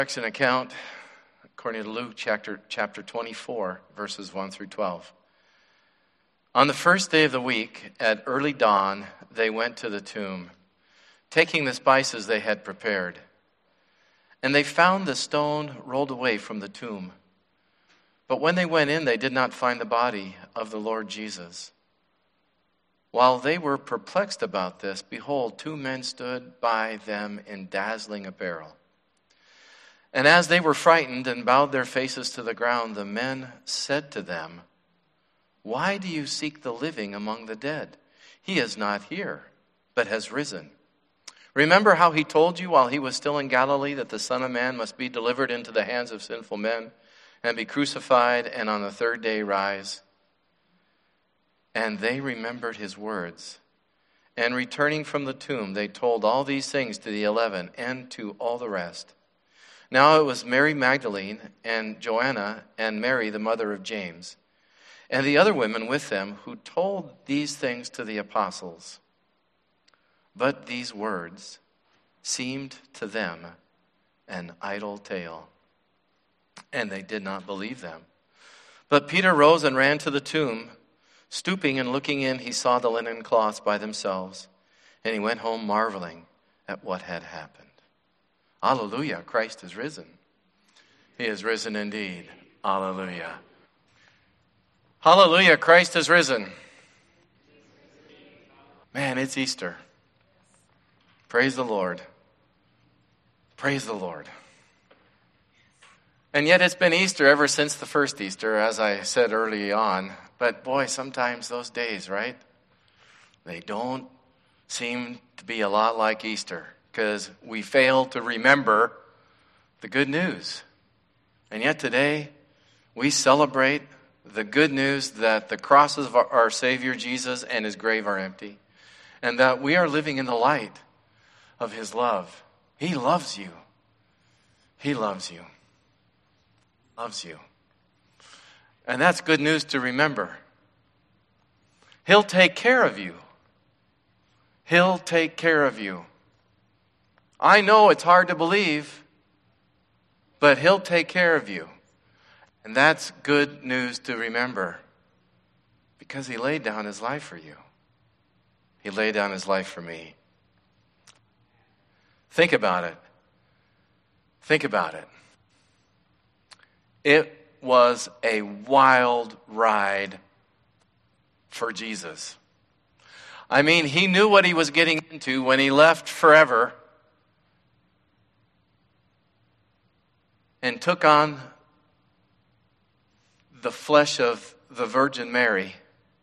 Resurrection account, according to Luke chapter 24, verses 1 through 12. On the first day of the week, at early dawn, they went to the tomb, taking the spices they had prepared. And they found the stone rolled away from the tomb. But when they went in, they did not find the body of the Lord Jesus. While they were perplexed about this, behold, two men stood by them in dazzling apparel. And as they were frightened and bowed their faces to the ground, the men said to them, "Why do you seek the living among the dead? He is not here, but has risen. Remember how he told you while he was still in Galilee that the Son of Man must be delivered into the hands of sinful men and be crucified and on the third day rise?" And they remembered his words. And returning from the tomb, they told all these things to the 11 and to all the rest. Now it was Mary Magdalene and Joanna and Mary, the mother of James, and the other women with them who told these things to the apostles. But these words seemed to them an idle tale, and they did not believe them. But Peter rose and ran to the tomb. Stooping and looking in, he saw the linen cloths by themselves, and he went home marveling at what had happened. Hallelujah, Christ is risen. He is risen indeed. Hallelujah. Hallelujah, Christ is risen. Man, it's Easter. Praise the Lord. Praise the Lord. And yet it's been Easter ever since the first Easter, as I said early on. But boy, sometimes those days, right? They don't seem to be a lot like Easter because we fail to remember the good news. And yet today, we celebrate the good news that the crosses of our Savior Jesus and his grave are empty, and that we are living in the light of his love. He loves you. He loves you. Loves you. And that's good news to remember. He'll take care of you. He'll take care of you. I know it's hard to believe, but he'll take care of you. And that's good news to remember because he laid down his life for you. He laid down his life for me. Think about it. Think about it. It was a wild ride for Jesus. I mean, he knew what he was getting into when he left forever and took on the flesh of the Virgin Mary,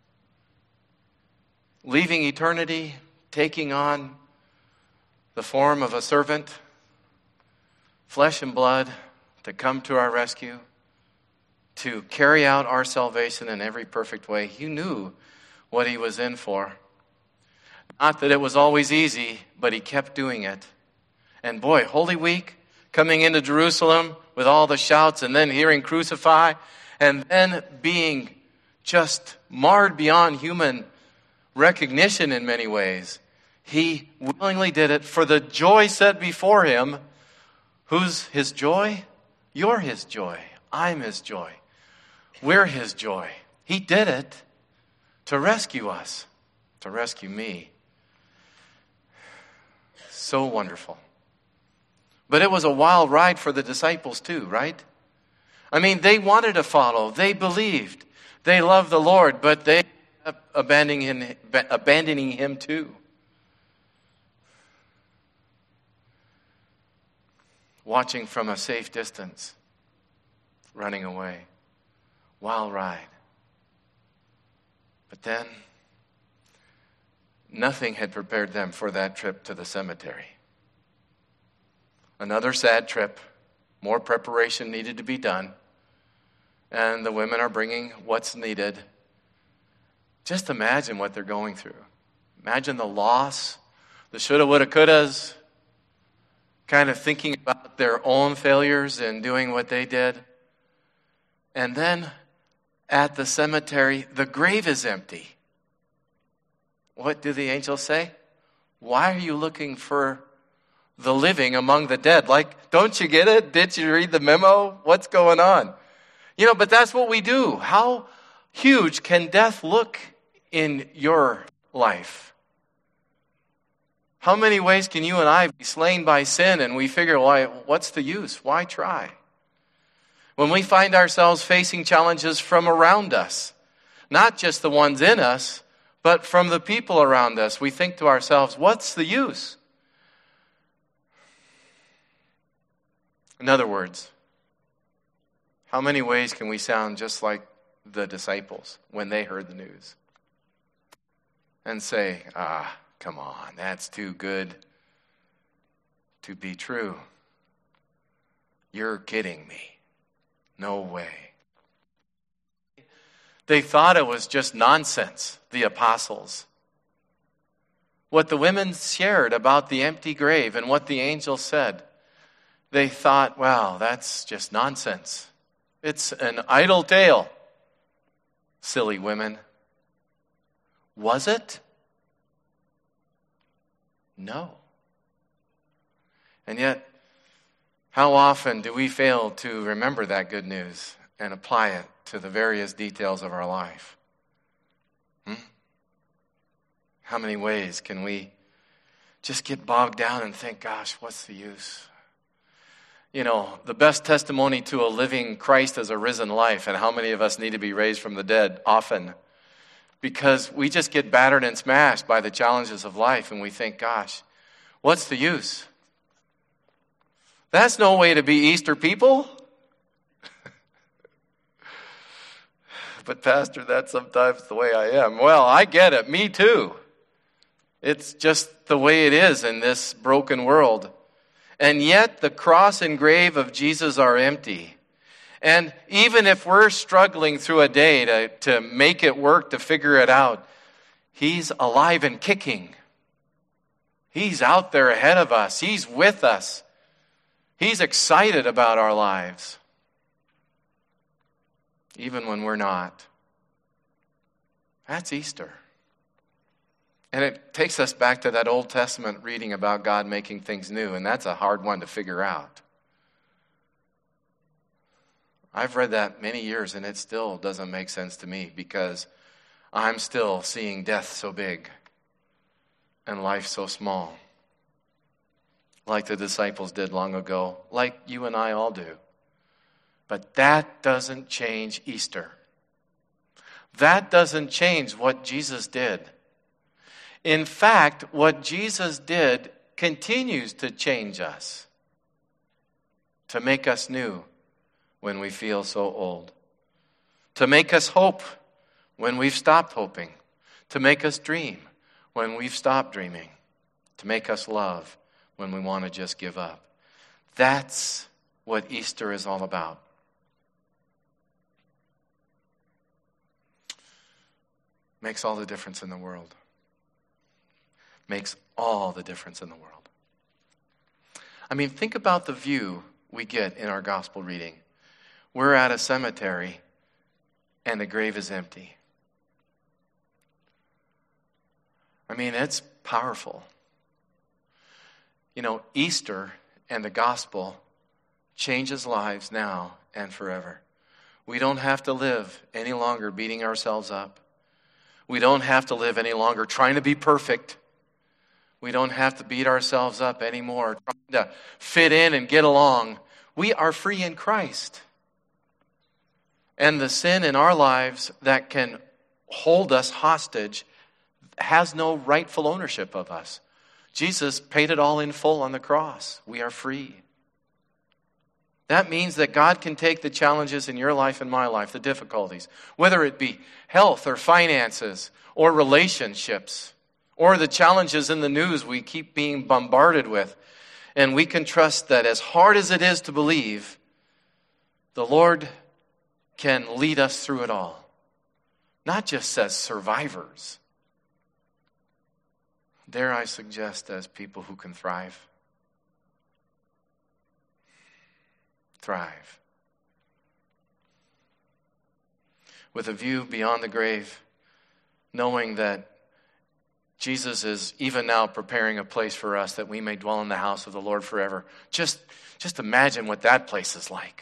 leaving eternity, taking on the form of a servant, flesh and blood, to come to our rescue, to carry out our salvation in every perfect way. He knew what he was in for. Not that it was always easy, but he kept doing it. And boy, Holy Week, coming into Jerusalem with all the shouts and then hearing crucify and then being just marred beyond human recognition in many ways. He willingly did it for the joy set before him. Who's his joy? You're his joy. I'm his joy. We're his joy. He did it to rescue us, to rescue me. So wonderful. But it was a wild ride for the disciples too, right? I mean, they wanted to follow. They believed. They loved the Lord, but they ended up abandoning him too. Watching from a safe distance, running away. Wild ride. But then, nothing had prepared them for that trip to the cemetery. Another sad trip. More preparation needed to be done. And the women are bringing what's needed. Just imagine what they're going through. Imagine the loss, the shoulda, woulda, couldas, kind of thinking about their own failures and doing what they did. And then at the cemetery, the grave is empty. What do the angels say? Why are you looking for the living among the dead. Like, don't you get it? Did you read the memo? What's going on? But that's what we do. How huge can death look in your life? How many ways can you and I be slain by sin and we figure, what's the use? Why try? When we find ourselves facing challenges from around us, not just the ones in us, but from the people around us, we think to ourselves, what's the use? In other words, how many ways can we sound just like the disciples when they heard the news? And say, come on, that's too good to be true. You're kidding me. No way. They thought it was just nonsense, the apostles. What the women shared about the empty grave and what the angel said, they thought, wow, that's just nonsense. It's an idle tale. Silly women. Was it? No. And yet, how often do we fail to remember that good news and apply it to the various details of our life? How many ways can we just get bogged down and think, gosh, what's the use? The best testimony to a living Christ is a risen life. And how many of us need to be raised from the dead? Often. Because we just get battered and smashed by the challenges of life and we think, gosh, what's the use? That's no way to be Easter people. But Pastor, that's sometimes the way I am. Well, I get it. Me too. It's just the way it is in this broken world. And yet the cross and grave of Jesus are empty. And even if we're struggling through a day to make it work, to figure it out, he's alive and kicking. He's out there ahead of us. He's with us. He's excited about our lives. Even when we're not. That's Easter. And it takes us back to that Old Testament reading about God making things new, and that's a hard one to figure out. I've read that many years, and it still doesn't make sense to me because I'm still seeing death so big and life so small, like the disciples did long ago, like you and I all do. But that doesn't change Easter. That doesn't change what Jesus did. In fact, what Jesus did continues to change us, to make us new when we feel so old, to make us hope when we've stopped hoping, to make us dream when we've stopped dreaming, to make us love when we want to just give up. That's what Easter is all about. Makes all the difference in the world. Makes all the difference in the world. I mean, think about the view we get in our gospel reading. We're at a cemetery and the grave is empty. I mean, it's powerful. Easter and the gospel changes lives now and forever. We don't have to live any longer beating ourselves up. We don't have to live any longer trying to be perfect. We don't have to beat ourselves up anymore, trying to fit in and get along. We are free in Christ. And the sin in our lives that can hold us hostage has no rightful ownership of us. Jesus paid it all in full on the cross. We are free. That means that God can take the challenges in your life and my life, the difficulties, whether it be health or finances or relationships, or the challenges in the news we keep being bombarded with. And we can trust that as hard as it is to believe, the Lord can lead us through it all. Not just as survivors. Dare I suggest as people who can thrive. Thrive. With a view beyond the grave, knowing that Jesus is even now preparing a place for us that we may dwell in the house of the Lord forever. Just imagine what that place is like.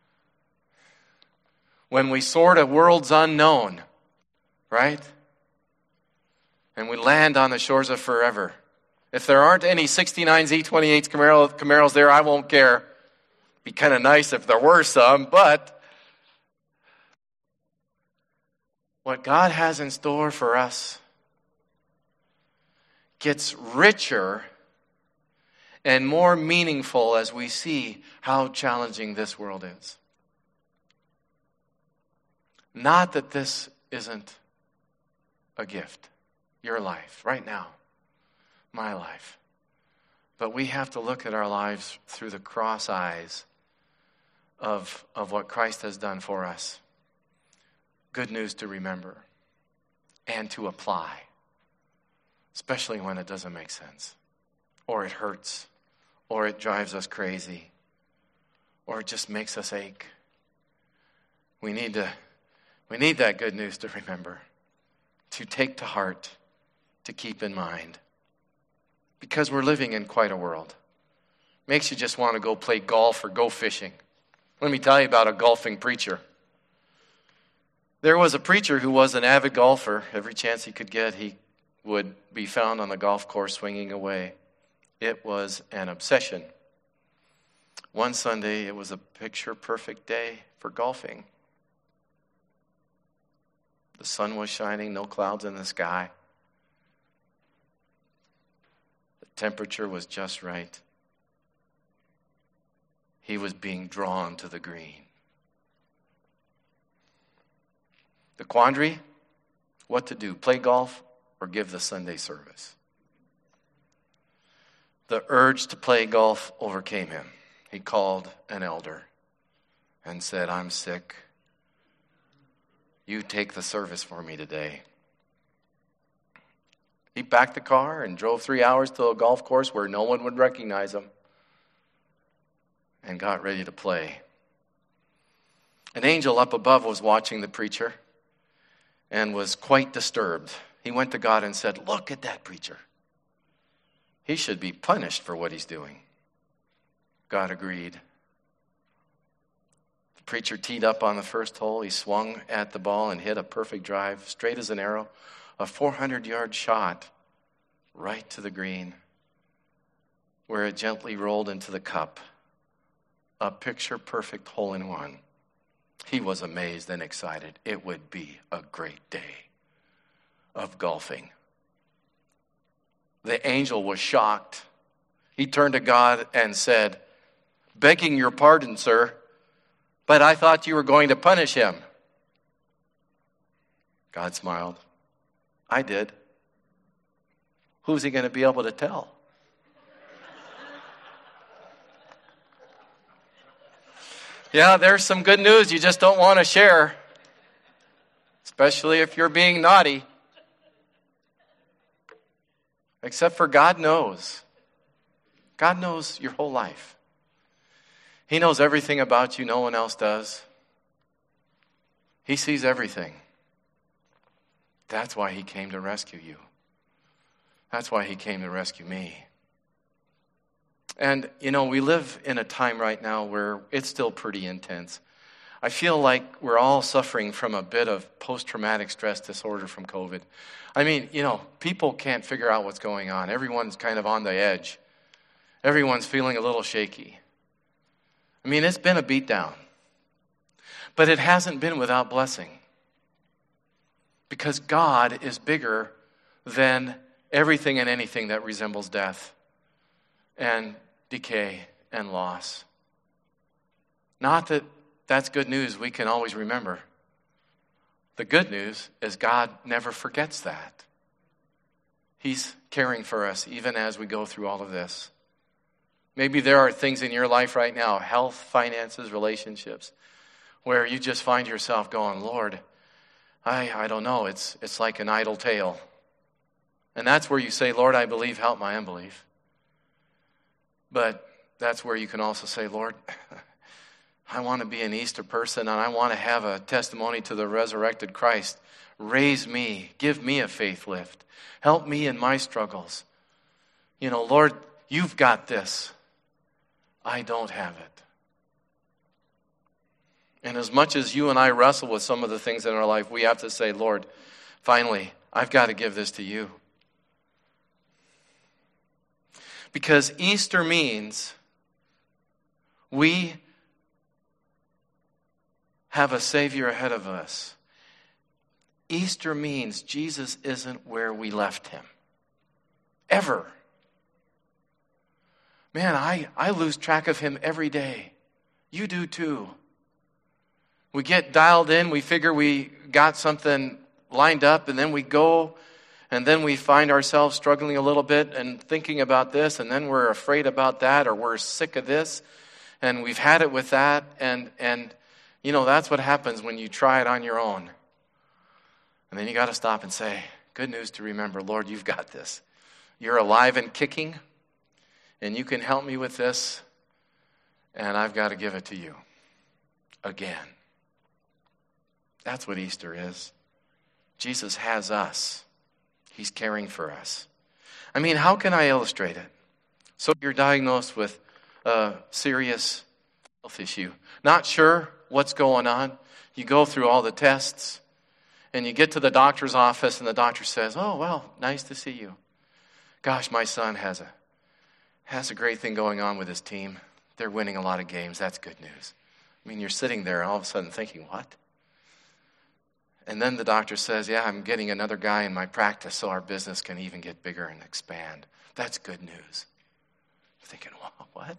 When we soar to worlds unknown, right? And we land on the shores of forever. If there aren't any 69 Z28 Camaros there, I won't care. Be kind of nice if there were some, but what God has in store for us gets richer and more meaningful as we see how challenging this world is. Not that this isn't a gift. Your life, right now. My life. But we have to look at our lives through the cross eyes of what Christ has done for us. Good news to remember and to apply. Especially when it doesn't make sense. Or it hurts. Or it drives us crazy. Or it just makes us ache. We need that good news to remember. To take to heart. To keep in mind. Because we're living in quite a world. Makes you just want to go play golf or go fishing. Let me tell you about a golfing preacher. There was a preacher who was an avid golfer. Every chance he could get, he would be found on the golf course swinging away. It was an obsession. One Sunday, it was a picture-perfect day for golfing. The sun was shining, no clouds in the sky. The temperature was just right. He was being drawn to the green. The quandary, what to do, play golf or give the Sunday service? The urge to play golf overcame him. He called an elder and said, "I'm sick. You take the service for me today." He packed the car and drove 3 hours to a golf course where no one would recognize him and got ready to play. An angel up above was watching the preacher and was quite disturbed. He went to God and said, "Look at that preacher. He should be punished for what he's doing." God agreed. The preacher teed up on the first hole. He swung at the ball and hit a perfect drive, straight as an arrow, a 400-yard shot right to the green, where it gently rolled into the cup. A picture-perfect hole-in-one. He was amazed and excited. It would be a great day of golfing. The angel was shocked. He turned to God and said, "Begging your pardon, sir, but I thought you were going to punish him." God smiled. "I did. Who's he going to be able to tell?" Yeah, there's some good news you just don't want to share, especially if you're being naughty. Except for God knows. God knows your whole life. He knows everything about you no one else does. He sees everything. That's why he came to rescue you. That's why he came to rescue me. And, we live in a time right now where it's still pretty intense. I feel like we're all suffering from a bit of post-traumatic stress disorder from COVID. I mean, people can't figure out what's going on. Everyone's kind of on the edge. Everyone's feeling a little shaky. I mean, it's been a beatdown. But it hasn't been without blessing. Because God is bigger than everything and anything that resembles death and decay and loss. Not that that's good news we can always remember. The good news is God never forgets that. He's caring for us even as we go through all of this. Maybe there are things in your life right now, health, finances, relationships, where you just find yourself going, "Lord, I don't know, it's like an idle tale." And that's where you say, "Lord, I believe, help my unbelief." But that's where you can also say, "Lord, I want to be an Easter person and I want to have a testimony to the resurrected Christ Raise me. Give me a faith lift. Help me in my struggles. Lord, you've got this. I don't have it. And as much as you and I wrestle with some of the things in our life, we have to say, Lord, finally, I've got to give this to you. Because Easter means we have a Savior ahead of us. Easter means Jesus isn't where we left him. Ever. Man, I lose track of him every day. You do too. We get dialed in, we figure we got something lined up, and then we go, and then we find ourselves struggling a little bit and thinking about this, and then we're afraid about that, or we're sick of this, and we've had it with that, and that's what happens when you try it on your own. And then you got to stop and say, good news to remember, Lord, you've got this. You're alive and kicking, and you can help me with this, and I've got to give it to you again. That's what Easter is. Jesus has us. He's caring for us. I mean, how can I illustrate it? So you're diagnosed with a serious health issue. Not sure what's going on. You go through all the tests, and you get to the doctor's office, and the doctor says, oh, well, nice to see you. Gosh, my son has a great thing going on with his team. They're winning a lot of games. That's good news. I mean, you're sitting there all of a sudden thinking, what? And then the doctor says, yeah, I'm getting another guy in my practice so our business can even get bigger and expand. That's good news. I'm thinking, what?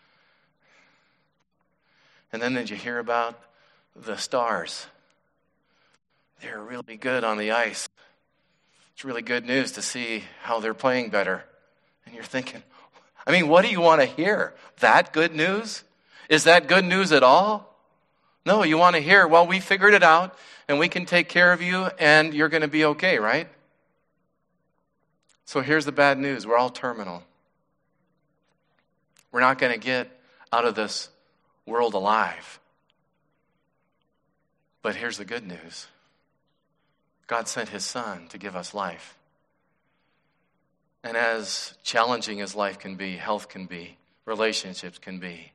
And then did you hear about the Stars? They're really good on the ice. It's really good news to see how they're playing better. And you're thinking, I mean, what do you want to hear? That good news? Is that good news at all? No, you want to hear, well, we figured it out, and we can take care of you, and you're going to be okay, right? So here's the bad news. We're all terminal. We're not going to get out of this world alive. But here's the good news. God sent his Son to give us life. And as challenging as life can be, health can be, relationships can be,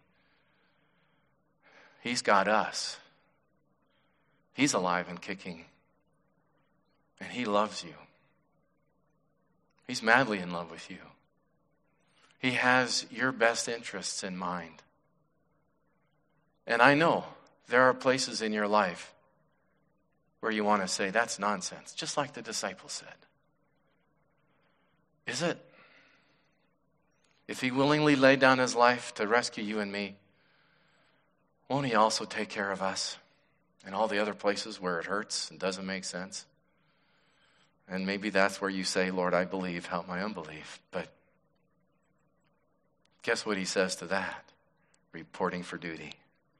he's got us. He's alive and kicking. And he loves you. He's madly in love with you. He has your best interests in mind. And I know there are places in your life where you want to say, that's nonsense, just like the disciples said. Is it? If he willingly laid down his life to rescue you and me, won't he also take care of us and all the other places where it hurts and doesn't make sense? And maybe that's where you say, Lord, I believe, help my unbelief. But guess what he says to that? Reporting for duty.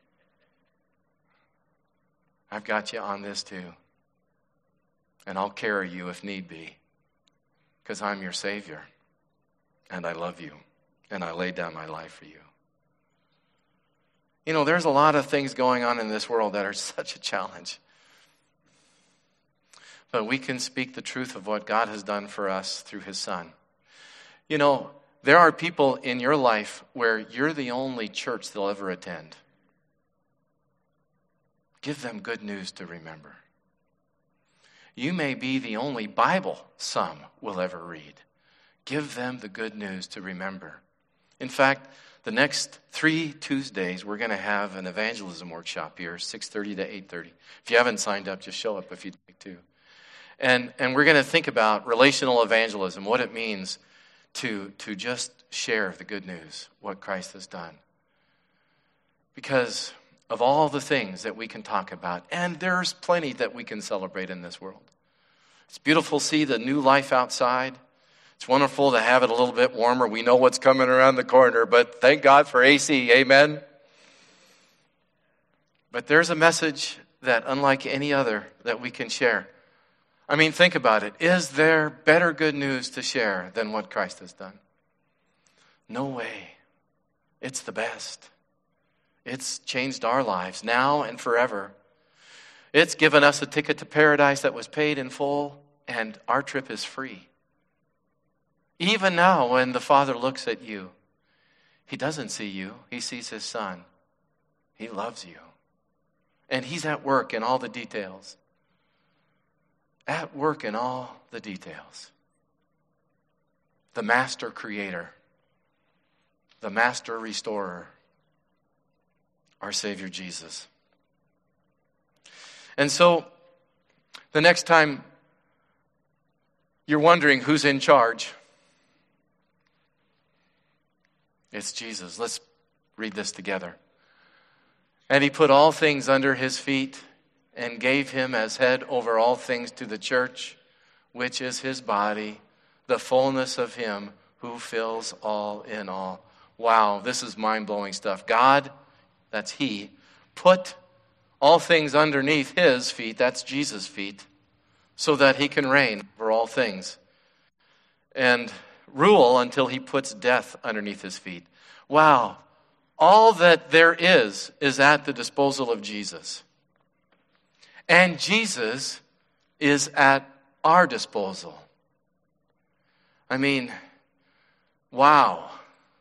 I've got you on this too. And I'll carry you if need be. Because I'm your Savior. And I love you. And I laid down my life for you. You know, there's a lot of things going on in this world that are such a challenge. But we can speak the truth of what God has done for us through his Son. You know, there are people in your life where you're the only church they'll ever attend. Give them good news to remember. You may be the only Bible some will ever read. Give them the good news to remember. In fact, the next 3 Tuesdays, we're going to have an evangelism workshop here, 6:30 to 8:30. If you haven't signed up, just show up if you'd like to. And we're going to think about relational evangelism, what it means to just share the good news, what Christ has done. Because of all the things that we can talk about, and there's plenty that we can celebrate in this world. It's beautiful to see the new life outside. It's wonderful to have it a little bit warmer. We know what's coming around the corner, but thank God for AC, amen? But there's a message that, unlike any other, that we can share. I mean, think about it. Is there better good news to share than what Christ has done? No way. It's the best. It's changed our lives now and forever. It's given us a ticket to paradise that was paid in full, and our trip is free. Even now, when the Father looks at you, he doesn't see you. He sees his Son. He loves you. And he's at work in all the details. At work in all the details. The master creator. The master restorer. Our Savior Jesus. And so, the next time you're wondering who's in charge, it's Jesus. Let's read this together. And he put all things under his feet and gave him as head over all things to the church, which is his body, the fullness of him who fills all in all. Wow, this is mind-blowing stuff. God, that's he, put all things underneath his feet, that's Jesus' feet, so that he can reign over all things and rule until he puts death underneath his feet. Wow. All that there is at the disposal of Jesus. And Jesus is at our disposal. I mean, wow.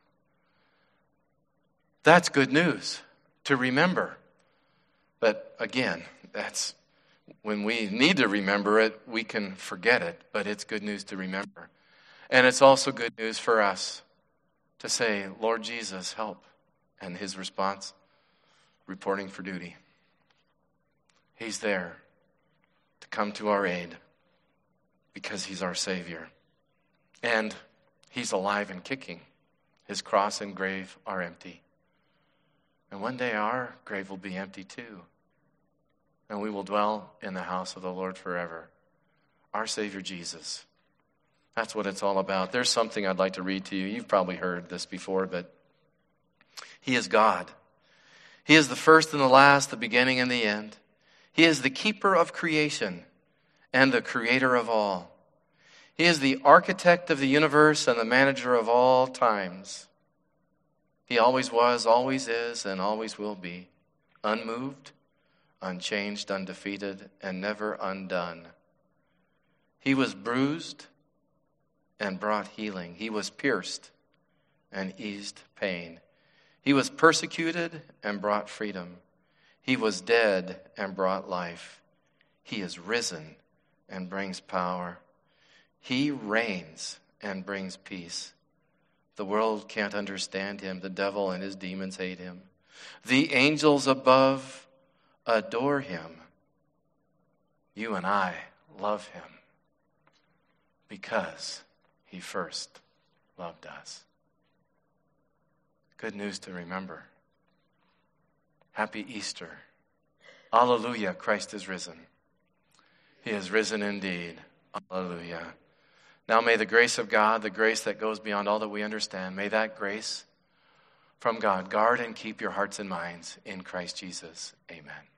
That's good news to remember. But again, that's when we need to remember it, we can forget it. But it's good news to remember. And it's also good news for us to say, Lord Jesus, help. And his response, reporting for duty. He's there to come to our aid because he's our Savior. And he's alive and kicking. His cross and grave are empty. And one day our grave will be empty too. And we will dwell in the house of the Lord forever. Our Savior Jesus. That's what it's all about. There's something I'd like to read to you. You've probably heard this before, but he is God. He is the first and the last, the beginning and the end. He is the keeper of creation and the creator of all. He is the architect of the universe and the manager of all times. He always was, always is, and always will be. Unmoved, unchanged, undefeated, and never undone. He was bruised and brought healing. He was pierced and eased pain. He was persecuted and brought freedom. He was dead and brought life. He is risen and brings power. He reigns and brings peace. The world can't understand him. The devil and his demons hate him. The angels above adore him. You and I love him because he first loved us. Good news to remember. Happy Easter. Alleluia, Christ is risen. He is risen indeed. Alleluia. Now may the grace of God, the grace that goes beyond all that we understand, may that grace from God guard and keep your hearts and minds in Christ Jesus. Amen.